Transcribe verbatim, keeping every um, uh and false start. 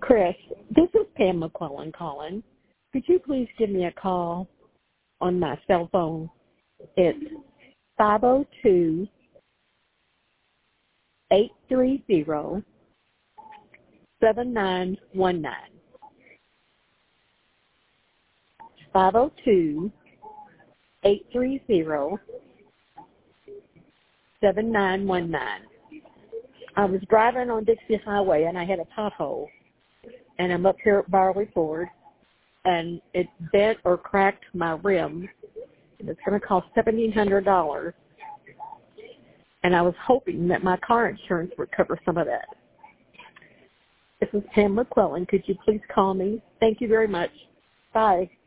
Chris, this is Pam McClellan calling. Could you please give me a call on my cell phone? It's five oh two, eight three zero, seven nine one nine. five oh two, eight three zero, seven nine one nine. I was driving on Dixie Highway and I had a pothole, and I'm up here at Barley Ford, and it bent or cracked my rim, and it's going to cost seventeen hundred dollars, and I was hoping that my car insurance would cover some of that. This is Pam McClellan. Could you please call me? Thank you very much. Bye.